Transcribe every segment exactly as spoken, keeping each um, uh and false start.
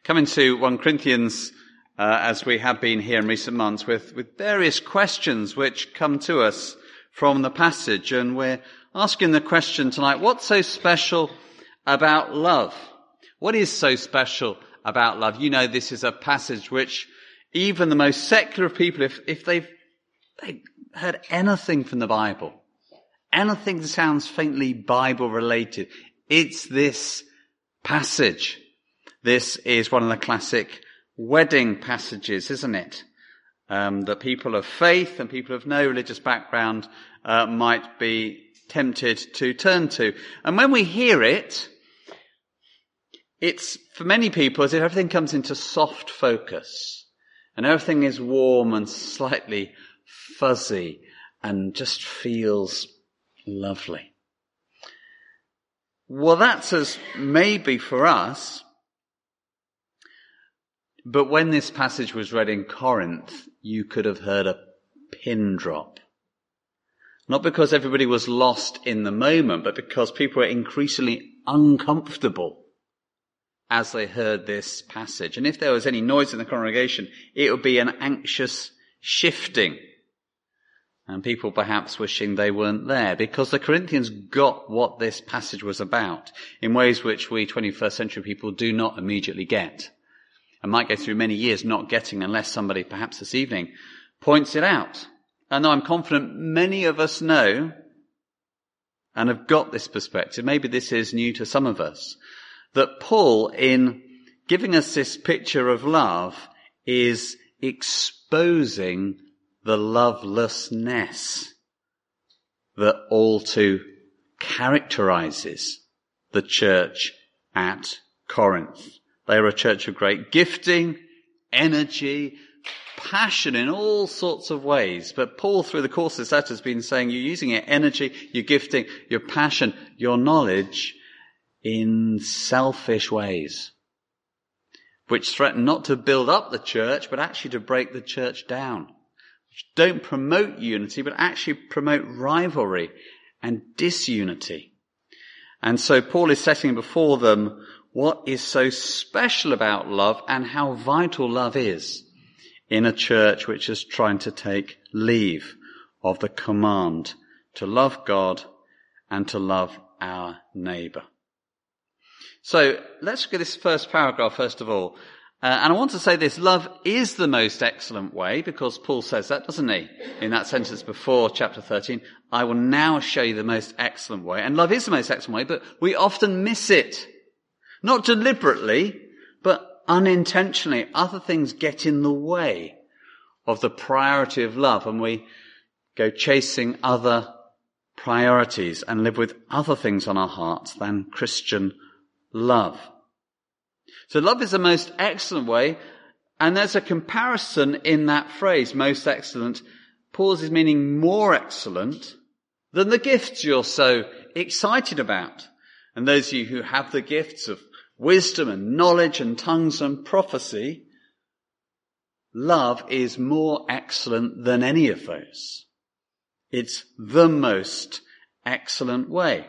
Coming to First Corinthians, uh, as we have been here in recent months, with, with various questions which come to us from the passage. And we're asking the question tonight, what's so special about love? What is so special about love? You know, this is a passage which even the most secular people, if, if they've, they've heard anything from the Bible, anything that sounds faintly Bible related, it's this passage. This is one of the classic wedding passages, isn't it? Um, that people of faith and people of no religious background uh, might be tempted to turn to. And when we hear it, it's for many people as if everything comes into soft focus and everything is warm and slightly fuzzy and just feels lovely. Well, that's as maybe for us. But when this passage was read in Corinth, you could have heard a pin drop. Not because everybody was lost in the moment, but because people were increasingly uncomfortable as they heard this passage. And if there was any noise in the congregation, it would be an anxious shifting. And people perhaps wishing they weren't there, because the Corinthians got what this passage was about in ways which we twenty-first century people do not immediately get. And might go through many years not getting unless somebody, perhaps this evening, points it out. And I'm confident many of us know and have got this perspective, maybe this is new to some of us, that Paul, in giving us this picture of love, is exposing the lovelessness that all too characterizes the church at Corinth. They are a church of great gifting, energy, passion in all sorts of ways. But Paul, through the course of this letter, has been saying you're using your energy, your gifting, your passion, your knowledge in selfish ways, which threaten not to build up the church, but actually to break the church down. Which don't promote unity, but actually promote rivalry and disunity. And so Paul is setting before them what is so special about love and how vital love is in a church which is trying to take leave of the command to love God and to love our neighbour. So let's look at this first paragraph first of all. Uh, and I want to say this, love is the most excellent way, because Paul says that, doesn't he? In that sentence before chapter thirteen, I will now show you the most excellent way. And love is the most excellent way, but we often miss it. Not deliberately, but unintentionally. Other things get in the way of the priority of love, and we go chasing other priorities and live with other things on our hearts than Christian love. So love is the most excellent way, and there's a comparison in that phrase, most excellent. Paul's is meaning more excellent than the gifts you're so excited about. And those of you who have the gifts of wisdom and knowledge and tongues and prophecy, love is more excellent than any of those. It's the most excellent way.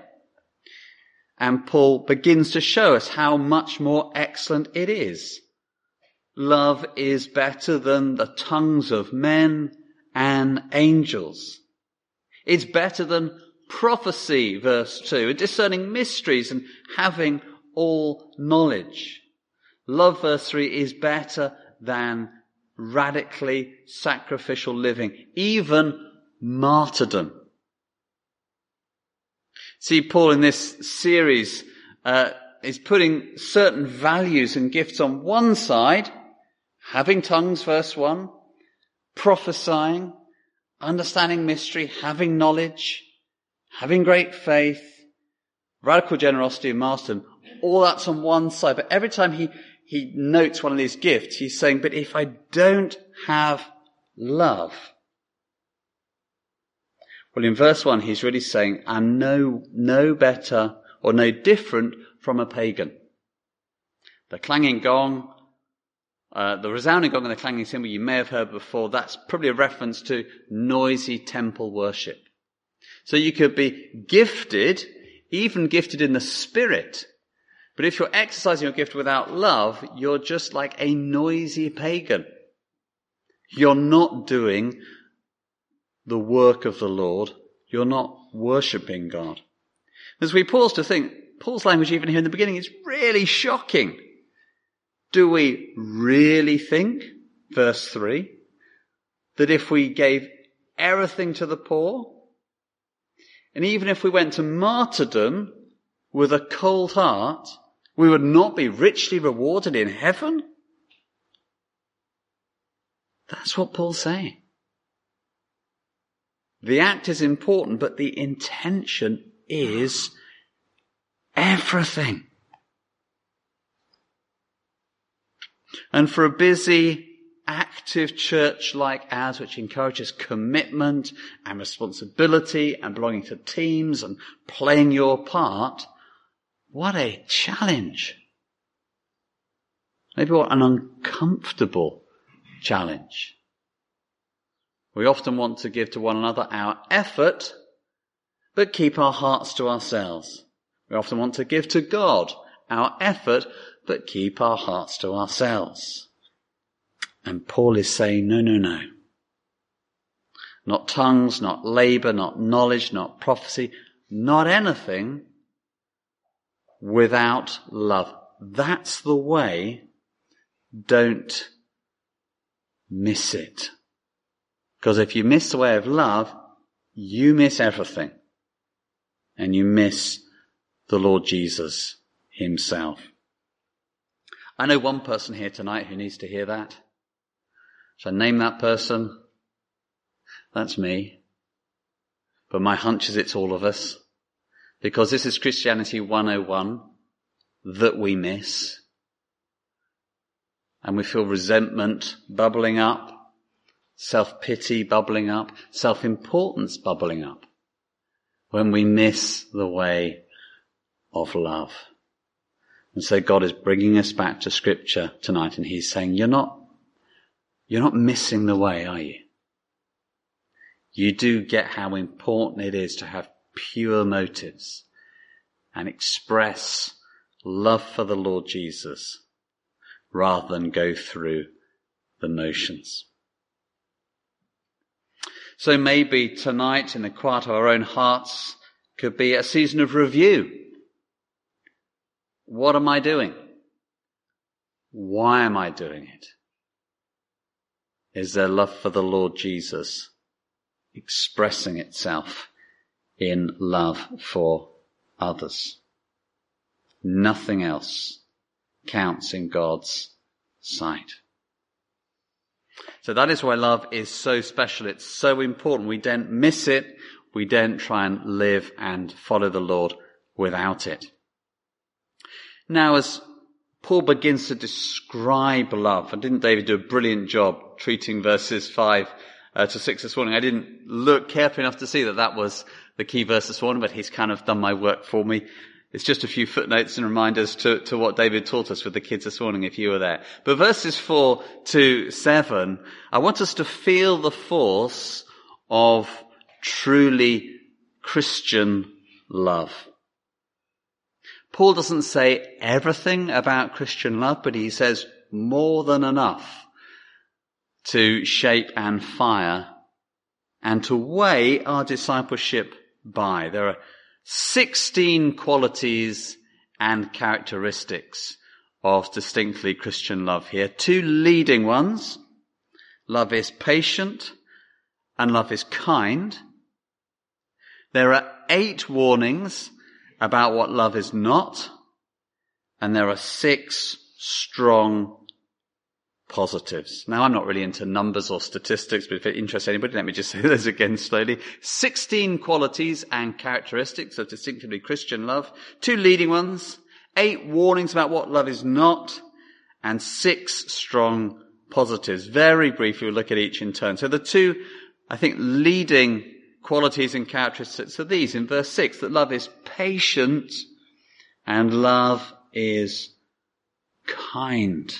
And Paul begins to show us how much more excellent it is. Love is better than the tongues of men and angels. It's better than prophecy, verse two, discerning mysteries and having all knowledge. Love, verse three, is better than radically sacrificial living, even martyrdom. See, Paul in this series uh, is putting certain values and gifts on one side, having tongues, verse one, prophesying, understanding mystery, having knowledge, having great faith, radical generosity and martyrdom. All that's on one side. But every time he, he notes one of these gifts, he's saying, but if I don't have love. Well, in verse one, he's really saying, I'm no, no better or no different from a pagan. The clanging gong, uh, the resounding gong and the clanging cymbal you may have heard before, that's probably a reference to noisy temple worship. So you could be gifted, even gifted in the spirit, But if you're exercising your gift without love, you're just like a noisy pagan. You're not doing the work of the Lord. You're not worshipping God. As we pause to think, Paul's language even here in the beginning is really shocking. Do we really think, verse three, that if we gave everything to the poor, and even if we went to martyrdom with a cold heart, we would not be richly rewarded in heaven? That's what Paul's saying. The act is important, but the intention is everything. And for a busy, active church like ours, which encourages commitment and responsibility and belonging to teams and playing your part, what a challenge. Maybe what an uncomfortable challenge. We often want to give to one another our effort, but keep our hearts to ourselves. We often want to give to God our effort, but keep our hearts to ourselves. And Paul is saying, no, no, no. Not tongues, not labour, not knowledge, not prophecy, not anything without love. That's the way. Don't miss it. Because if you miss the way of love, you miss everything. And you miss the Lord Jesus himself. I know one person here tonight who needs to hear that. Shall I name that person? That's me. But my hunch is it's all of us. Because this is Christianity one oh one that we miss. And we feel resentment bubbling up, self-pity bubbling up, self-importance bubbling up when we miss the way of love. And so God is bringing us back to Scripture tonight, and he's saying, you're not, you're not missing the way, are you? You do get how important it is to have pure motives and express love for the Lord Jesus rather than go through the motions. So maybe tonight, in the quiet of our own hearts, could be a season of review. What am I doing? Why am I doing it? Is there love for the Lord Jesus expressing itself in love for others? Nothing else counts in God's sight. So that is why love is so special. It's so important. We don't miss it. We don't try and live and follow the Lord without it. Now, as Paul begins to describe love, and didn't David do a brilliant job treating verses five uh, to six this morning? I didn't look carefully enough to see that that was the key verse this morning, but he's kind of done my work for me. It's just a few footnotes and reminders to, to what David taught us with the kids this morning, if you were there. But verses four to seven, I want us to feel the force of truly Christian love. Paul doesn't say everything about Christian love, but he says more than enough to shape and fire and to weigh our discipleship by. There are sixteen qualities and characteristics of distinctly Christian love here. Two leading ones. Love is patient and love is kind. There are eight warnings about what love is not. And there are six strong positives. Now, I'm not really into numbers or statistics, but if it interests anybody, let me just say those again slowly. sixteen qualities and characteristics of distinctively Christian love. Two leading ones. Eight warnings about what love is not. And six strong positives. Very briefly, we'll look at each in turn. So the two, I think, leading qualities and characteristics are these in verse six, that love is patient and love is kind.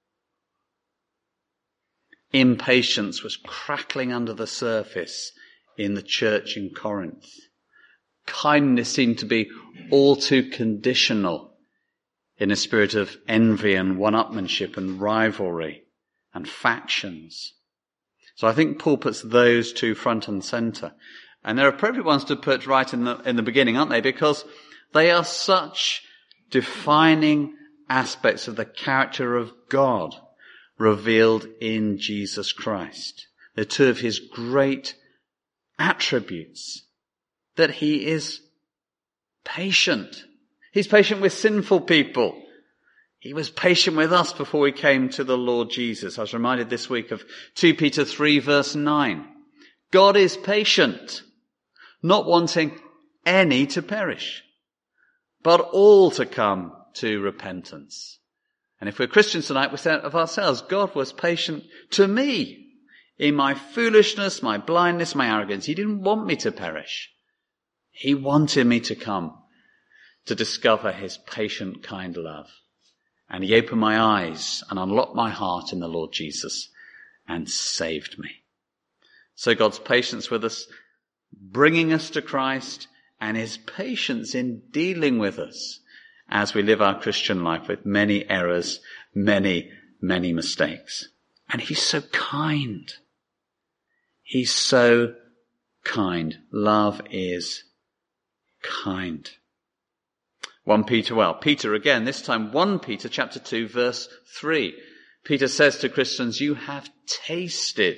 Impatience was crackling under the surface in the church in Corinth. Kindness seemed to be all too conditional in a spirit of envy and one-upmanship and rivalry and factions. So I think Paul puts those two front and centre. And they're appropriate ones to put right in the, in the beginning, aren't they? Because they are such defining aspects of the character of God revealed in Jesus Christ. They're two of his great attributes. That he is patient. He's patient with sinful people. He was patient with us before we came to the Lord Jesus. I was reminded this week of Second Peter three verse nine. God is patient, not wanting any to perish, but all to come to repentance. And if we're Christians tonight, we say of ourselves, God was patient to me in my foolishness, my blindness, my arrogance. He didn't want me to perish. He wanted me to come to discover his patient, kind love. And he opened my eyes and unlocked my heart in the Lord Jesus and saved me. So God's patience with us, bringing us to Christ, and his patience in dealing with us as we live our Christian life with many errors, many, many mistakes. And he's so kind. He's so kind. Love is kind. First Peter, well, Peter again, this time First Peter chapter two verse three. Peter says to Christians, you have tasted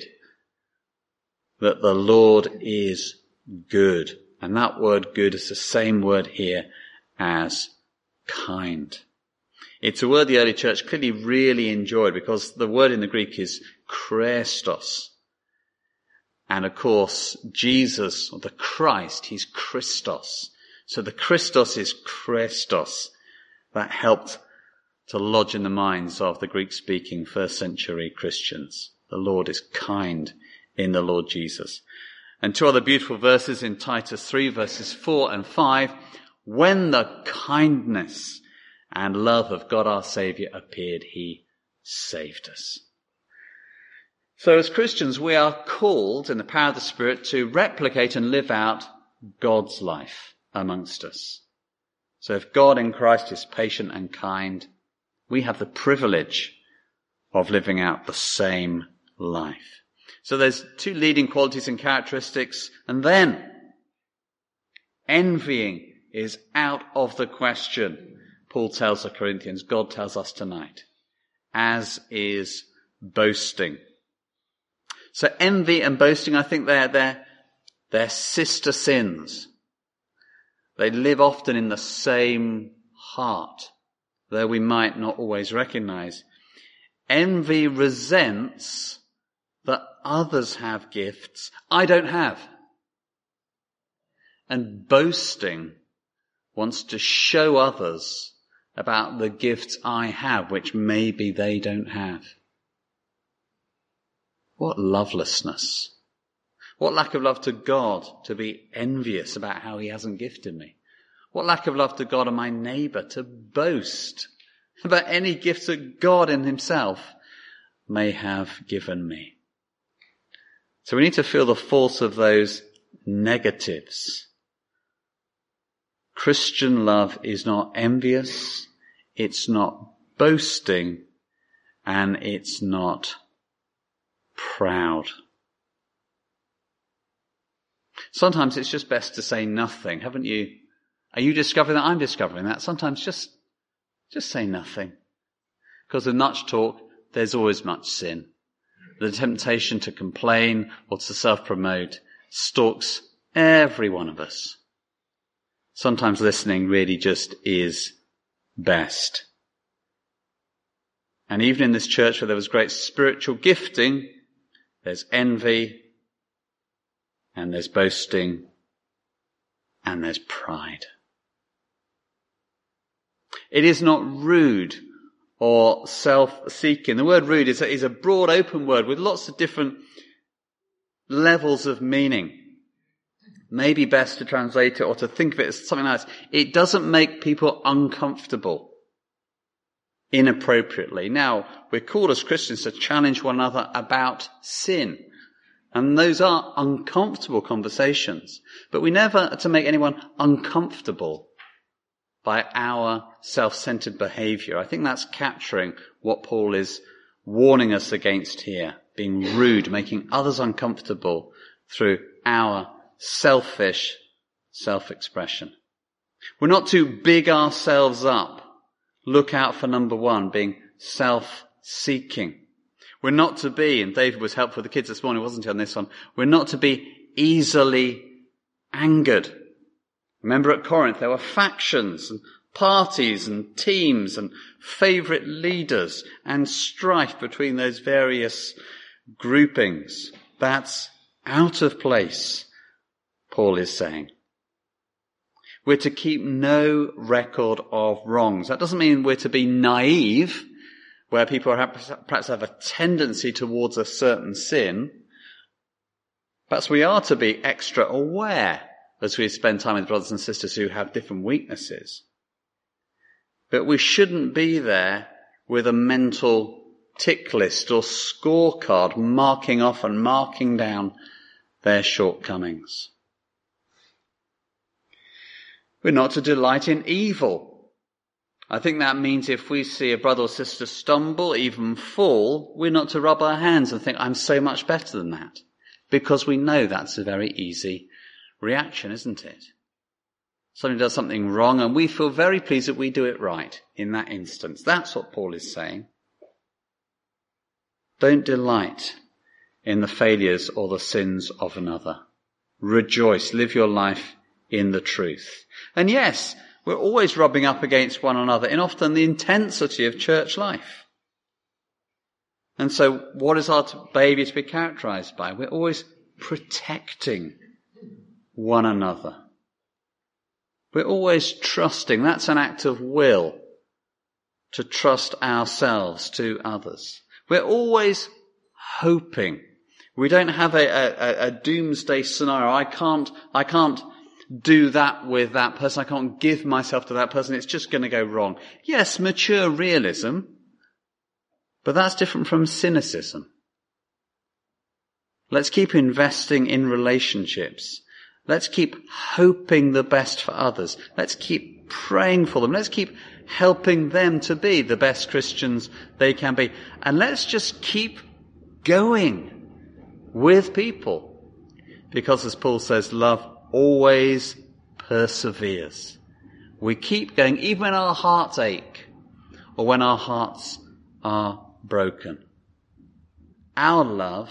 that the Lord is good. And that word good is the same word here as kind. It's a word the early church clearly really enjoyed because the word in the Greek is Christos. And of course, Jesus, or the Christ, he's Christos. So the Christos is Christos. That helped to lodge in the minds of the Greek-speaking first century Christians. The Lord is kind in the Lord Jesus. And two other beautiful verses in Titus three, verses four and five. When the kindness and love of God our Saviour appeared, he saved us. So as Christians, we are called in the power of the Spirit to replicate and live out God's life amongst us. So if God in Christ is patient and kind, we have the privilege of living out the same life. So there's two leading qualities and characteristics, and then envying is out of the question. Paul tells the Corinthians, God tells us tonight, as is boasting. So envy and boasting, I think they're, they're, they're sister sins. They live often in the same heart, though we might not always recognize. Envy resents that others have gifts I don't have. And boasting wants to show others about the gifts I have, which maybe they don't have. What lovelessness. What lack of love to God to be envious about how he hasn't gifted me. What lack of love to God and my neighbour to boast about any gifts that God in himself may have given me. So we need to feel the force of those negatives. Christian love is not envious, it's not boasting, and it's not proud. Sometimes it's just best to say nothing, haven't you? Are you discovering that? I'm discovering that. Sometimes just, just say nothing. Because in much talk, there's always much sin. The temptation to complain or to self-promote stalks every one of us. Sometimes listening really just is best. And even in this church where there was great spiritual gifting, there's envy, and there's boasting, and there's pride. It is not rude or self-seeking. The word rude is a, is a broad, open word with lots of different levels of meaning. Maybe best to translate it or to think of it as something else. It doesn't make people uncomfortable inappropriately. Now, we're called as Christians to challenge one another about sin. And those are uncomfortable conversations. But we never are to make anyone uncomfortable by our self-centered behavior. I think that's capturing what Paul is warning us against here, being rude, making others uncomfortable through our selfish self-expression. We're not to big ourselves up, look out for number one, being self-seeking. We're not to be, and David was helpful with the kids this morning, wasn't he, on this one? We're not to be easily angered. Remember at Corinth, there were factions and parties and teams and favourite leaders and strife between those various groupings. That's out of place, Paul is saying. We're to keep no record of wrongs. That doesn't mean we're to be naive, where people perhaps have a tendency towards a certain sin. Perhaps we are to be extra aware as we spend time with brothers and sisters who have different weaknesses. But we shouldn't be there with a mental tick list or scorecard marking off and marking down their shortcomings. We're not to delight in evil. I think that means if we see a brother or sister stumble, even fall, we're not to rub our hands and think, I'm so much better than that. Because we know that's a very easy reaction, isn't it? Somebody does something wrong and we feel very pleased that we do it right in that instance. That's what Paul is saying. Don't delight in the failures or the sins of another. Rejoice, live your life in the truth. And yes, we're always rubbing up against one another in often the intensity of church life. And so what is our behaviour to be characterised by? We're always protecting one another. We're always trusting. That's an act of will, to trust ourselves to others. We're always hoping. We don't have a, a, a doomsday scenario. I can't, I can't do that with that person. I can't give myself to that person. It's just going to go wrong. Yes, mature realism, but that's different from cynicism. Let's keep investing in relationships. Let's keep hoping the best for others. Let's keep praying for them. Let's keep helping them to be the best Christians they can be. And let's just keep going with people. Because as Paul says, love always perseveres. We keep going even when our hearts ache or when our hearts are broken. Our love,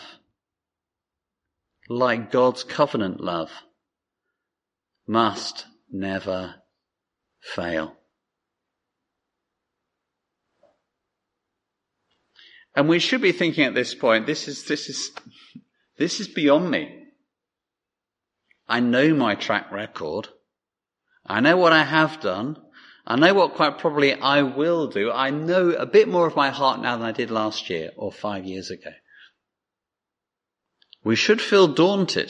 like God's covenant love, must never fail. And we should be thinking at this point, this is, this is, this is beyond me. I know my track record. I know what I have done. I know what quite probably I will do. I know a bit more of my heart now than I did last year or five years ago. We should feel daunted.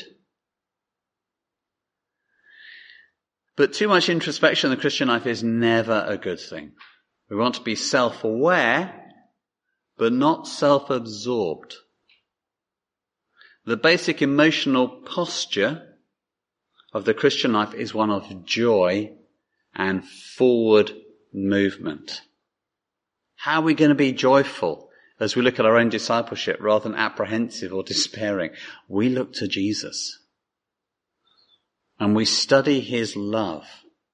But too much introspection in the Christian life is never a good thing. We want to be self-aware, but not self-absorbed. The basic emotional posture of the Christian life is one of joy and forward movement. How are we going to be joyful as we look at our own discipleship rather than apprehensive or despairing? We look to Jesus and we study his love.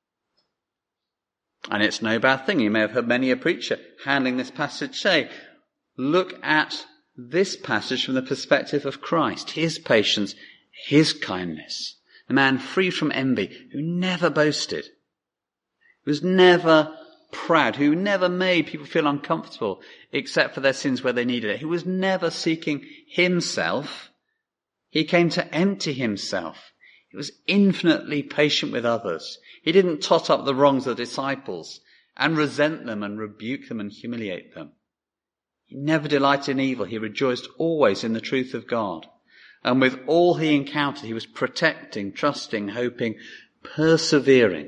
And it's no bad thing. You may have heard many a preacher handling this passage say, look at this passage from the perspective of Christ, his patience, his kindness. A man free from envy, who never boasted, who was never proud, who never made people feel uncomfortable except for their sins where they needed it. He was never seeking himself. He came to empty himself. He was infinitely patient with others. He didn't tot up the wrongs of the disciples and resent them and rebuke them and humiliate them. He never delighted in evil. He rejoiced always in the truth of God. And with all he encountered, he was protecting, trusting, hoping, persevering.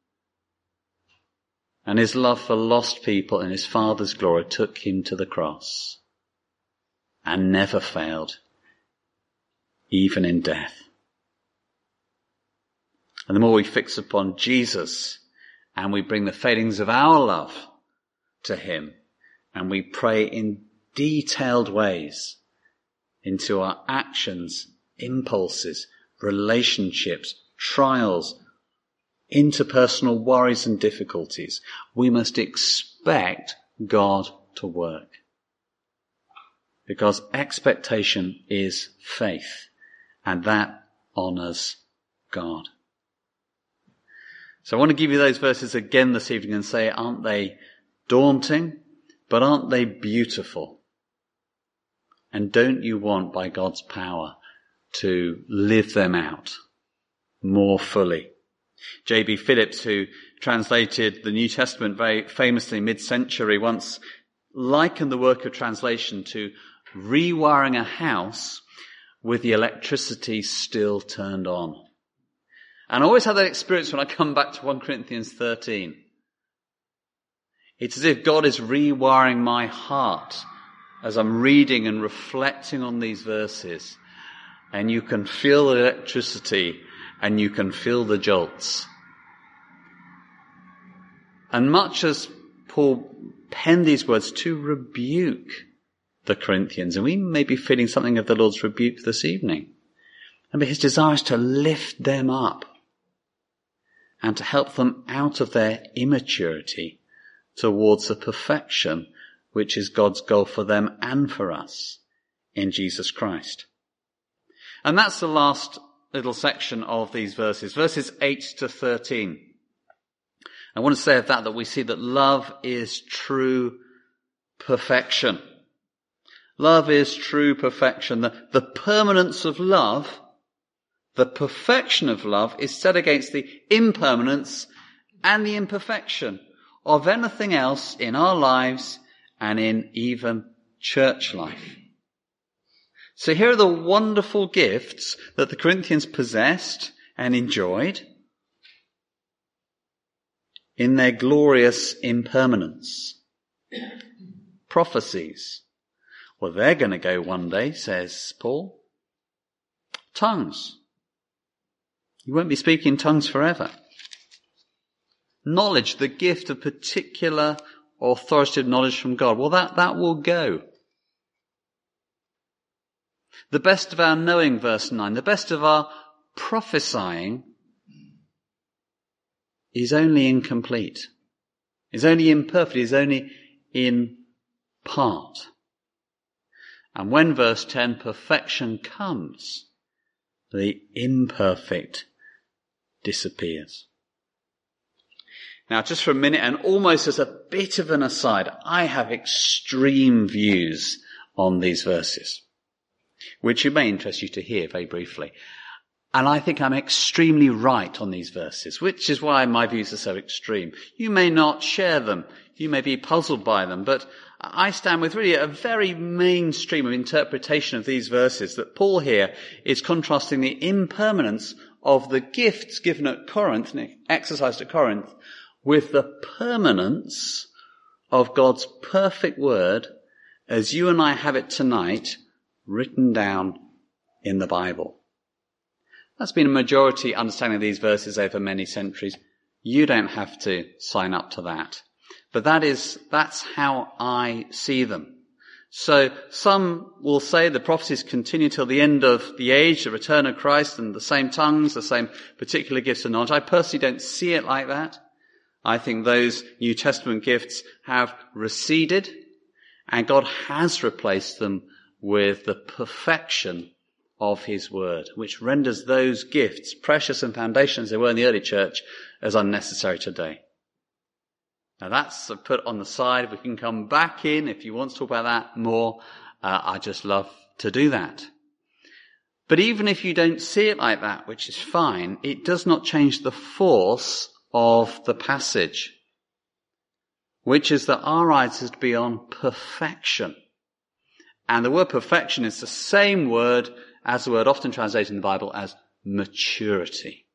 And his love for lost people and his Father's glory took him to the cross and never failed, even in death. And the more we fix upon Jesus and we bring the failings of our love to him, and we pray in detailed ways into our actions, impulses, relationships, trials, interpersonal worries and difficulties, we must expect God to work. Because expectation is faith, and that honours God. So I want to give you those verses again this evening and say, aren't they daunting, but aren't they beautiful? And don't you want, by God's power, to live them out more fully? J B Phillips, who translated the New Testament very famously mid-century, once likened the work of translation to rewiring a house with the electricity still turned on. And I always have that experience when I come back to First Corinthians thirteen. It's as if God is rewiring my heart as I'm reading and reflecting on these verses. And you can feel the electricity and you can feel the jolts. And much as Paul penned these words to rebuke the Corinthians, and we may be feeling something of the Lord's rebuke this evening, and his desire is to lift them up and to help them out of their immaturity towards the perfection which is God's goal for them and for us in Jesus Christ. And that's the last little section of these verses, verses eight to thirteen. I want to say of that that we see that love is true perfection. Love is true perfection. The, the permanence of love, the perfection of love, is set against the impermanence and the imperfection of anything else in our lives and in even church life. So here are the wonderful gifts that the Corinthians possessed and enjoyed in their glorious impermanence. Prophecies. Well, they're going to go one day, says Paul. Tongues. You won't be speaking tongues forever. Knowledge, the gift of particular authoritative knowledge from God. Well, that, that will go. The best of our knowing, verse nine, the best of our prophesying is only incomplete, is only imperfect, is only in part. And when, verse ten, perfection comes, the imperfect disappears. Now, just for a minute, and almost as a bit of an aside, I have extreme views on these verses, which it may interest you to hear very briefly. And I think I'm extremely right on these verses, which is why my views are so extreme. You may not share them. You may be puzzled by them, but I stand with really a very mainstream of interpretation of these verses, that Paul here is contrasting the impermanence of the gifts given at Corinth, and exercised at Corinth, with the permanence of God's perfect word as you and I have it tonight, written down in the Bible. That's been a majority understanding of these verses over many centuries. You don't have to sign up to that. But that is, that's how I see them. So some will say the prophecies continue till the end of the age, the return of Christ, and the same tongues, the same particular gifts of knowledge. I personally don't see it like that. I think those New Testament gifts have receded, and God has replaced them with the perfection of his word, which renders those gifts, precious and foundational as they were in the early church, as unnecessary today. Now that's put on the side. We can come back in if you want to talk about that more. Uh, I just love to do that. But even if you don't see it like that, which is fine, it does not change the force of the passage, which is that our eyes is to be on perfection. And the word perfection is the same word as the word often translated in the Bible as maturity.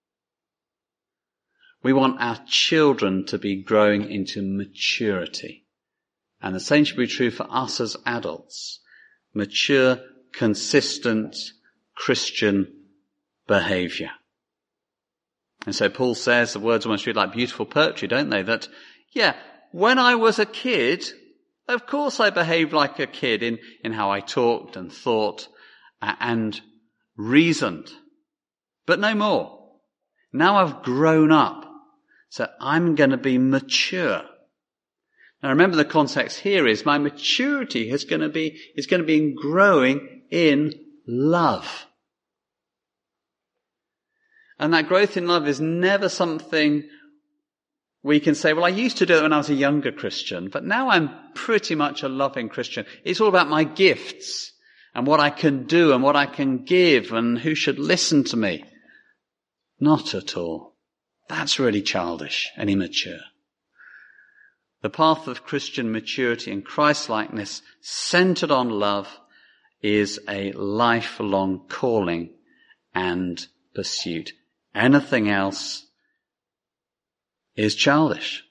We want our children to be growing into maturity. And the same should be true for us as adults. Mature, consistent Christian behavior. And so Paul says, the words almost read like beautiful poetry, don't they? That, yeah, when I was a kid, of course I behaved like a kid in, in how I talked and thought and reasoned. But no more. Now I've grown up. So I'm going to be mature. Now remember the context here is my maturity is going to be, is going to be growing in love. And that growth in love is never something we can say, well, I used to do it when I was a younger Christian, but now I'm pretty much a loving Christian. It's all about my gifts and what I can do and what I can give and who should listen to me. Not at all. That's really childish and immature. The path of Christian maturity and Christ-likeness centered on love is a lifelong calling and pursuit. Anything else is childish.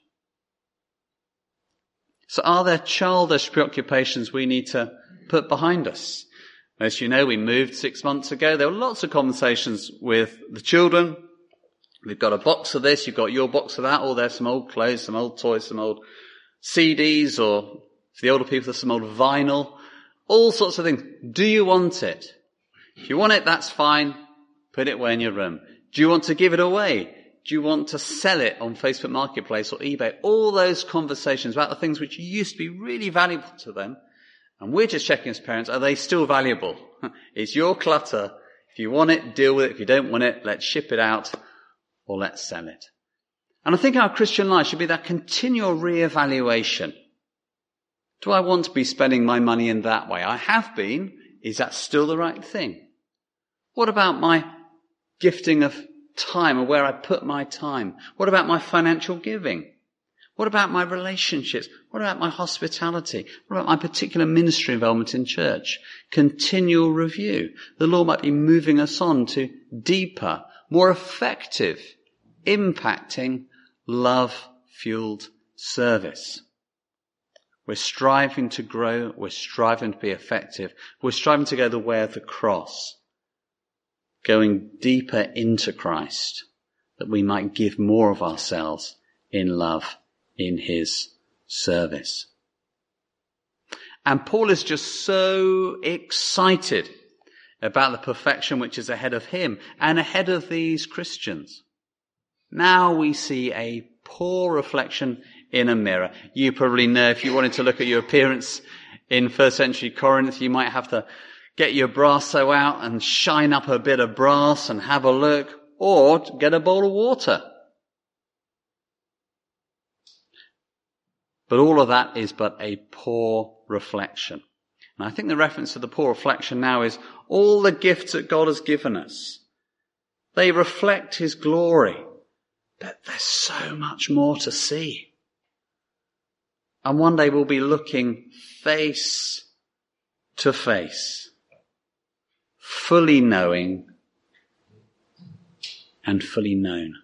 So are there childish preoccupations we need to put behind us? As you know, we moved six months ago. There were lots of conversations with the children. We've got a box of this, you've got your box of that, or there's some old clothes, some old toys, some old C Ds, or for the older people, there's some old vinyl. All sorts of things. Do you want it? If you want it, that's fine. Put it away in your room. Do you want to give it away? Do you want to sell it on Facebook Marketplace or eBay? All those conversations about the things which used to be really valuable to them. And we're just checking as parents, are they still valuable? It's your clutter. If you want it, deal with it. If you don't want it, let's ship it out or let's sell it. And I think our Christian life should be that continual re-evaluation. Do I want to be spending my money in that way? I have been. Is that still the right thing? What about my gifting of time or where I put my time? What about my financial giving? What about my relationships? What about my hospitality? What about my particular ministry involvement in church? Continual review. The Lord might be moving us on to deeper, more effective, impacting, love-fueled service. We're striving to grow. We're striving to be effective. We're striving to go the way of the cross, going deeper into Christ, that we might give more of ourselves in love in his service. And Paul is just so excited about the perfection which is ahead of him and ahead of these Christians. Now we see a poor reflection in a mirror. You probably know if you wanted to look at your appearance in first century Corinth, you might have to get your brasso out and shine up a bit of brass and have a look, or get a bowl of water. But all of that is but a poor reflection. And I think the reference to the poor reflection now is all the gifts that God has given us. They reflect his glory. But there's so much more to see. And one day we'll be looking face to face, fully knowing and fully known.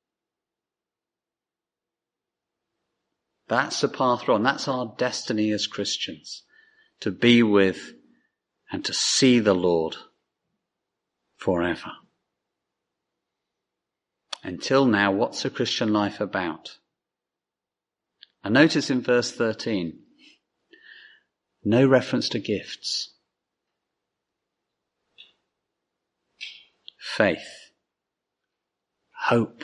That's the path we're on. That's our destiny as Christians, to be with and to see the Lord forever. Until now, what's the Christian life about? And notice in verse thirteen, no reference to gifts. Faith, hope,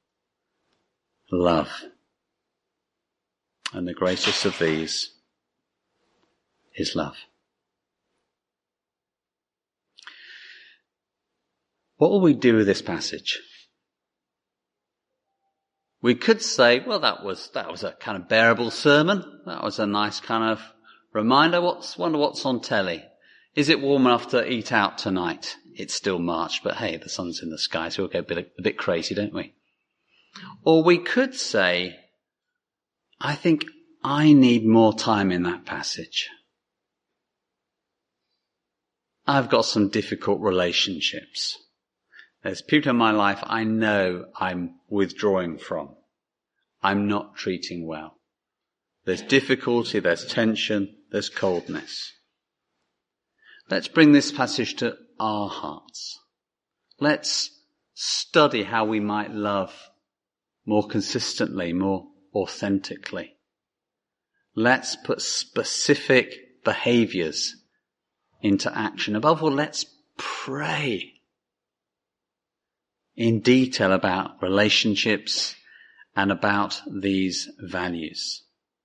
love. And the greatest of these is love. What will we do with this passage? We could say, well, that was, that was a kind of bearable sermon. That was a nice kind of reminder. What's, wonder what's on telly. Is it warm enough to eat out tonight? It's still March, but hey, the sun's in the sky, so we'll go a bit, a bit crazy, don't we? Or we could say, I think I need more time in that passage. I've got some difficult relationships. There's people in my life I know I'm withdrawing from. I'm not treating well. There's difficulty, there's tension, there's coldness. Let's bring this passage to our hearts. Let's study how we might love more consistently, more authentically. Let's put specific behaviors into action. Above all, let's pray in detail about relationships and about these values.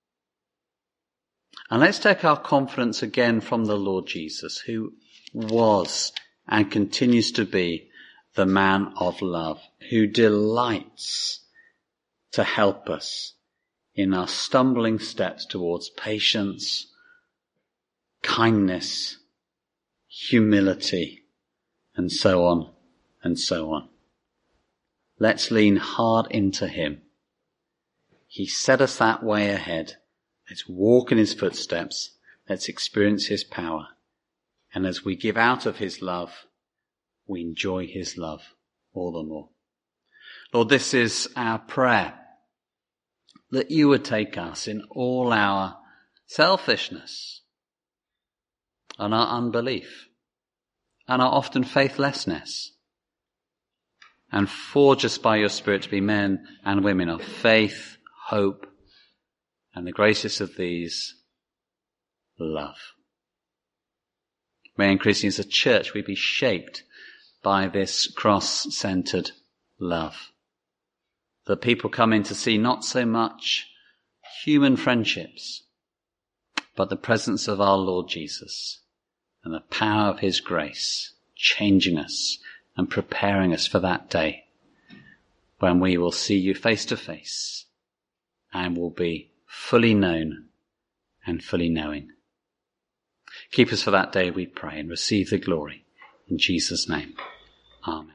And let's take our confidence again from the Lord Jesus, who was and continues to be the man of love, who delights to help us in our stumbling steps towards patience, kindness, humility, and so on and so on. Let's lean hard into him. He set us that way ahead. Let's walk in his footsteps. Let's experience his power. And as we give out of his love, we enjoy his love all the more. Lord, this is our prayer, that you would take us in all our selfishness and our unbelief and our often faithlessness, and forge us by your Spirit to be men and women of faith, hope, and the greatest of these, love. May increasingly as a church we be shaped by this cross-centered love, that people come in to see not so much human friendships, but the presence of our Lord Jesus and the power of his grace changing us and preparing us for that day when we will see you face to face and will be fully known and fully knowing. Keep us for that day, we pray, and receive the glory. In Jesus' name, amen.